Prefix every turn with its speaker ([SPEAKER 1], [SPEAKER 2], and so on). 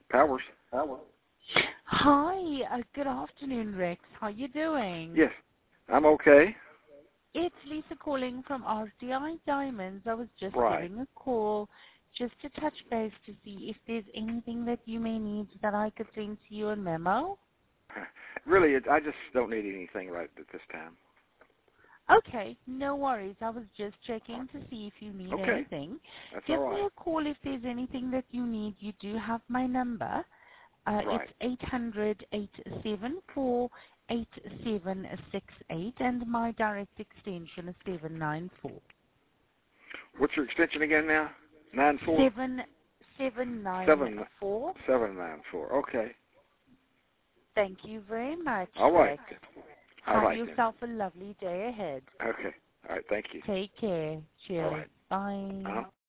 [SPEAKER 1] Powers.
[SPEAKER 2] Hi, good afternoon, Rex. How you doing?
[SPEAKER 1] Yes, I'm okay.
[SPEAKER 2] It's Lisa calling from RCI Diamonds. I was just
[SPEAKER 1] Right.
[SPEAKER 2] giving a call just to touch base to see if there's anything that you may need that I could send to you a memo.
[SPEAKER 1] Really, I just don't need anything right at this time.
[SPEAKER 2] Okay, no worries. I was just checking to see if you need anything.
[SPEAKER 1] That's
[SPEAKER 2] Give
[SPEAKER 1] all
[SPEAKER 2] me
[SPEAKER 1] right.
[SPEAKER 2] a call if there's anything that you need. You do have my number.
[SPEAKER 1] Right.
[SPEAKER 2] It's 800-874-8768, and my direct extension is 794.
[SPEAKER 1] What's your extension again now? 94?
[SPEAKER 2] 794.
[SPEAKER 1] 794. Okay.
[SPEAKER 2] Thank you very much,
[SPEAKER 1] All right.
[SPEAKER 2] Rex.
[SPEAKER 1] All
[SPEAKER 2] Have
[SPEAKER 1] right
[SPEAKER 2] yourself a lovely day ahead.
[SPEAKER 1] then. Okay. All right. Thank you.
[SPEAKER 2] Take care. Cheers.
[SPEAKER 1] All right.
[SPEAKER 2] Bye.